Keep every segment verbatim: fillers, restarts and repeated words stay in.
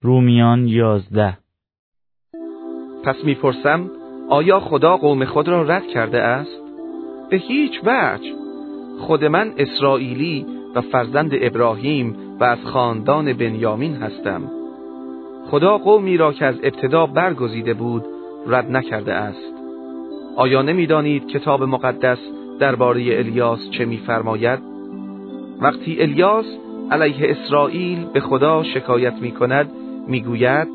رومیان یازده. پس میپرسم آیا خدا قوم خود را رد کرده است؟ به هیچ وجه. خود من اسرائیلی و فرزند ابراهیم و از خاندان بنیامین هستم. خدا قومی را که از ابتدا برگزیده بود رد نکرده است. آیا نمی‌دانید کتاب مقدس درباره الیاس چه می‌فرماید؟ وقتی الیاس علیه اسرائیل به خدا شکایت می‌کند می‌گوید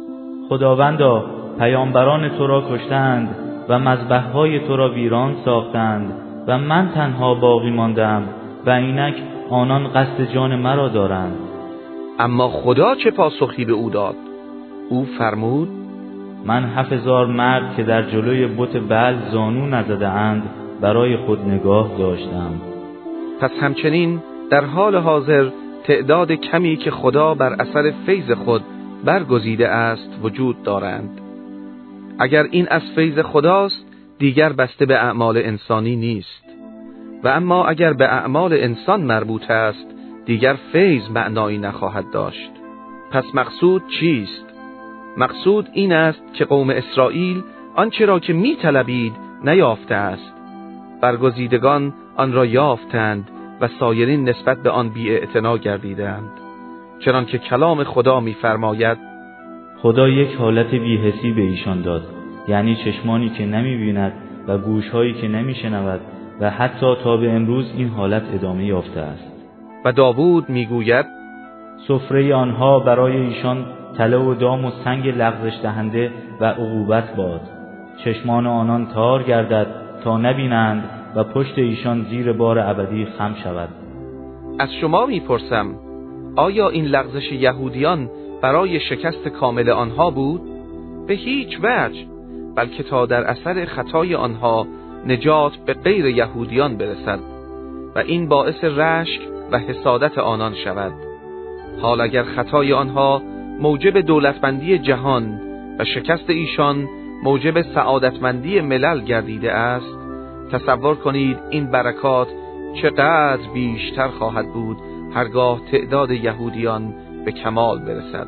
خداوندا پیامبران تو را کشتند و مذبح‌های تو را ویران ساختند و من تنها باقی ماندم و اینک آنان قصد جان مرا دارند. اما خدا چه پاسخی به او داد؟ او فرمود من هفت هزار مرد که در جلوی بت بعل زانو نزده اند برای خود نگاه داشتم. پس همچنین در حال حاضر تعداد کمی که خدا بر اثر فیض خود برگزیده است وجود دارند. اگر این از فیض خداست دیگر بسته به اعمال انسانی نیست، و اما اگر به اعمال انسان مربوط است دیگر فیض معنایی نخواهد داشت. پس مقصود چیست؟ مقصود این است که قوم اسرائیل آنچه را که می طلبید نیافته است. برگزیدگان آن را یافتند و سایرین نسبت به آن بی‌اعتنا گردیدند. چنانکه کلام خدا می‌فرماید خدا یک حالت بی‌حسی به ایشان داد، یعنی چشمانی که نمی‌بیند و گوش‌هایی که نمی‌شنود و حتی تا به امروز این حالت ادامه یافته است. و داوود می‌گوید سفره آنها برای ایشان تله و دام و سنگ لغزش دهنده و عقوبت باد. چشمان آنان تار گردد تا نبینند و پشت ایشان زیر بار ابدی خم شود. از شما میپرسم آیا این لغزش یهودیان برای شکست کامل آنها بود؟ به هیچ وجه، بلکه تا در اثر خطای آنها نجات به غیر یهودیان برسد و این باعث رشک و حسادت آنان شود. حال اگر خطای آنها موجب دولتمندی جهان و شکست ایشان موجب سعادتمندی ملل گردیده است، تصور کنید این برکات چقدر بیشتر خواهد بود هرگاه تعداد یهودیان به کمال برسد.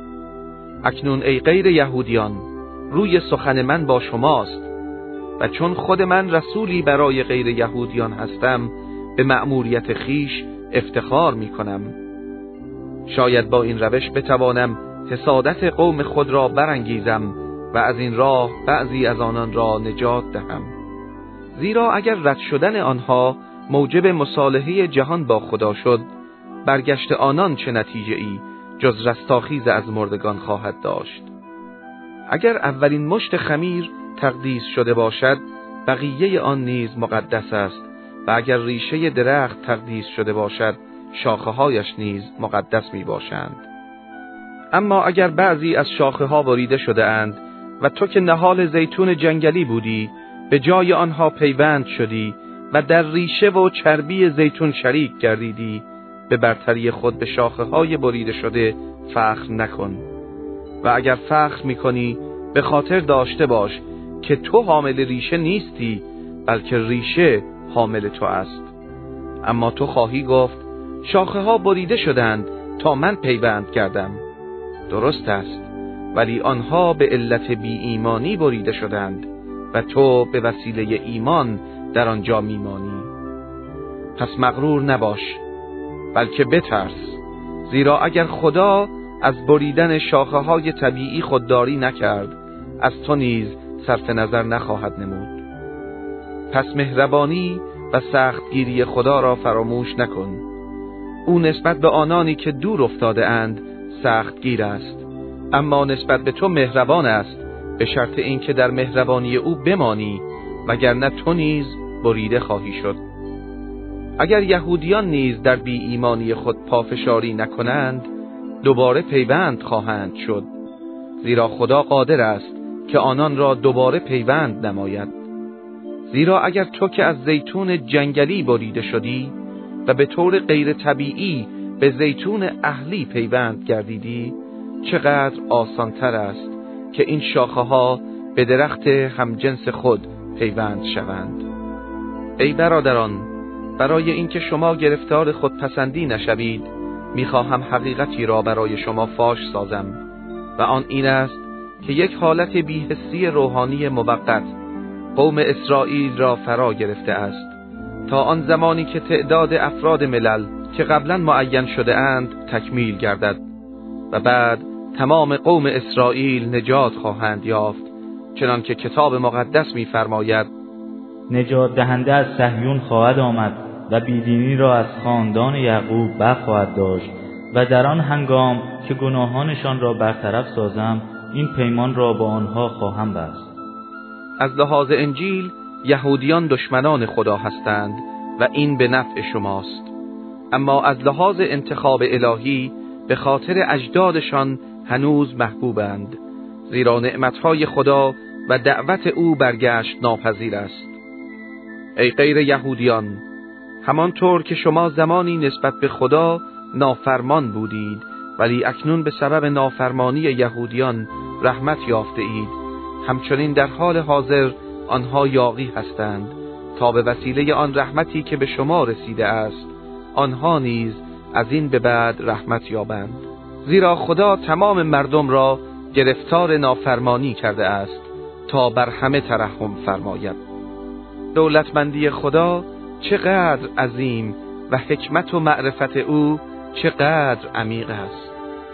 اکنون ای غیر یهودیان، روی سخن من با شماست و چون خود من رسولی برای غیر یهودیان هستم به مأموریت خیش افتخار می کنم. شاید با این روش بتوانم حسادت قوم خود را برانگیزم و از این راه بعضی از آنان را نجات دهم. زیرا اگر رد شدن آنها موجب مصالحه جهان با خدا شد، برگشت آنان چه نتیجه ای جز رستاخیز از مردگان خواهد داشت. اگر اولین مشت خمیر تقدیس شده باشد، بقیه آن نیز مقدس است و اگر ریشه درخت تقدیس شده باشد، شاخه‌هایش نیز مقدس می باشند. اما اگر بعضی از شاخه‌ها بریده شده اند و تو که نهال زیتون جنگلی بودی به جای آنها پیوند شدی و در ریشه و چربی زیتون شریک گردیدی، به برتری خود به شاخه‌های بریده شده فخر نکن. و اگر فخر می‌کنی به خاطر داشته باش که تو حامل ریشه نیستی، بلکه ریشه حامل تو است. اما تو خواهی گفت شاخه‌ها بریده شدند تا من پیوند کردم. درست است، ولی آنها به علت بی ایمانی بریده شدند و تو به وسیله ایمان در آنجا میمانی. پس مغرور نباش، بلکه بترس، زیرا اگر خدا از بریدن شاخه‌های طبیعی خودداری نکرد، از تو نیز صرف نظر نخواهد نمود. پس مهربانی و سختگیری خدا را فراموش نکن. او نسبت به آنانی که دور افتاده اند سختگیر است، اما نسبت به تو مهربان است، به شرط اینکه در مهربانی او بمانی، وگرنه تو نیز بریده خواهی شد. اگر یهودیان نیز در بی ایمانی خود پافشاری نکنند، دوباره پیوند خواهند شد، زیرا خدا قادر است که آنان را دوباره پیوند نماید. زیرا اگر تو که از زیتون جنگلی بریده شدی و به طور غیر طبیعی به زیتون اهلی پیوند گردیدی، چقدر آسانتر است که این شاخه ها به درخت همجنس خود پیوند شوند. ای برادران، برای اینکه شما گرفتار خودپسندی نشوید، میخواهم حقیقتی را برای شما فاش سازم. و آن این است که یک حالت بی‌حسی روحانی موقت قوم اسرائیل را فرا گرفته است تا آن زمانی که تعداد افراد ملل که قبلا معین شده اند تکمیل گردد و بعد تمام قوم اسرائیل نجات خواهند یافت، چنانکه کتاب مقدس می‌فرماید نجات دهنده از صهیون خواهد آمد و بیدینی را از خاندان یعقوب برخواهد داشت و در آن هنگام که گناهانشان را برطرف سازم این پیمان را با آنها خواهم بست. از لحاظ انجیل یهودیان دشمنان خدا هستند و این به نفع شماست، اما از لحاظ انتخاب الهی به خاطر اجدادشان هنوز محبوبند، زیرا نعمتهای خدا و دعوت او برگشت ناپذیر است. ای غیر یهودیان، همانطور که شما زمانی نسبت به خدا نافرمان بودید ولی اکنون به سبب نافرمانی یهودیان رحمت یافته اید، همچنین در حال حاضر آنها یاغی هستند تا به وسیله آن رحمتی که به شما رسیده است آنها نیز از این به بعد رحمت یابند، زیرا خدا تمام مردم را گرفتار نافرمانی کرده است تا بر همه ترحم فرماید. دولتمندی خدا چقدر عظیم و حکمت و معرفت او چقدر عمیق است.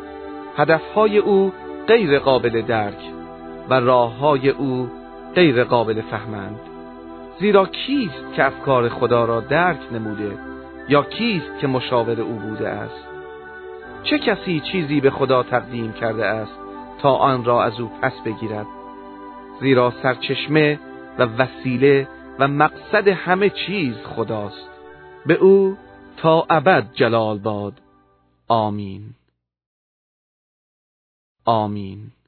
هدفهای او غیر قابل درک و راههای او غیر قابل فهمند، زیرا کیست که افکار خدا را درک نموده یا کیست که مشاور او بوده است؟ چه کسی چیزی به خدا تقدیم کرده است تا آن را از او پس بگیرد؟ زیرا سرچشمه و وسیله و مقصد همه چیز خداست. به او تا ابد جلال باد. آمین. آمین.